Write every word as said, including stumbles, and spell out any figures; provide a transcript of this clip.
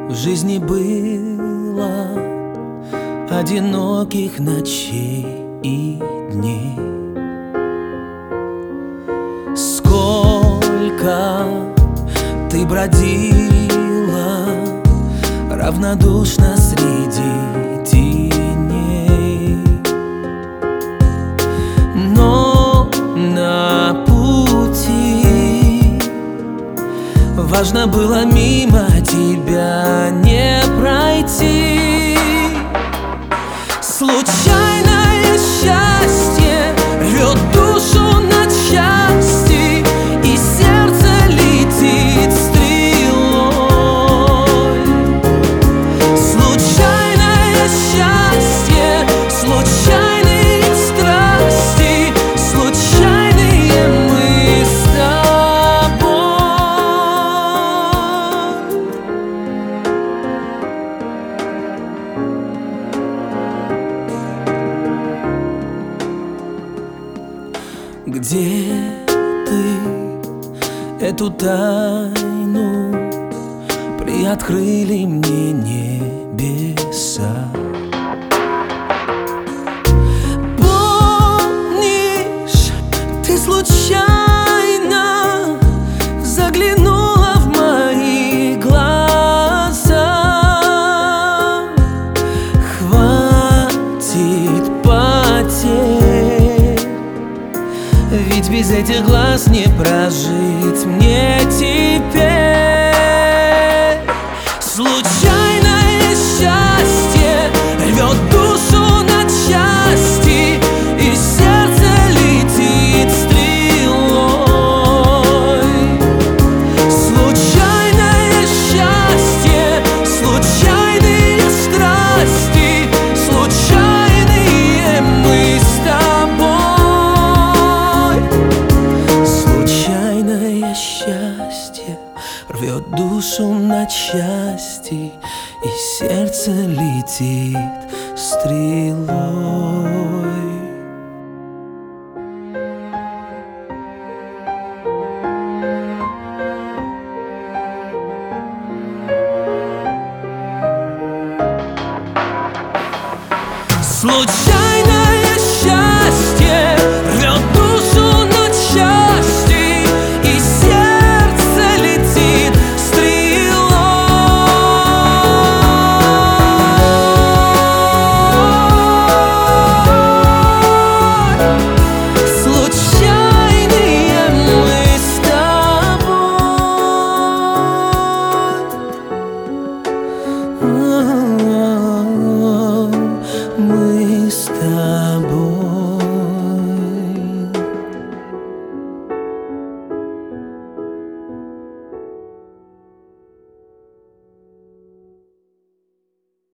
В жизни было одиноких ночей и дней. Сколько ты бродила равнодушно среди теней, но на пути важно было мимо тебя не пройти. Случайное счастье рвет душу на части, и сердце летит стрелой. Случайное счастье, случайные страсти, случайные мы с тобой. Где ты эту тайну приоткрыли мне небеса? Помнишь, ты случайно заглянула в мои глаза? Хватит потерь, ведь без этих глаз не прожить мне теперь. Случайное счастье рвет душу на части, и сердце летит стрелой. Случайное счастье, случайные страсти, случайные мы с тобой. Случайное счастье рвет душу на части, и сердце летит стрелой. Случайное счастье рвет душу на части, и сердце летит стрелой. Случайные мы с тобой.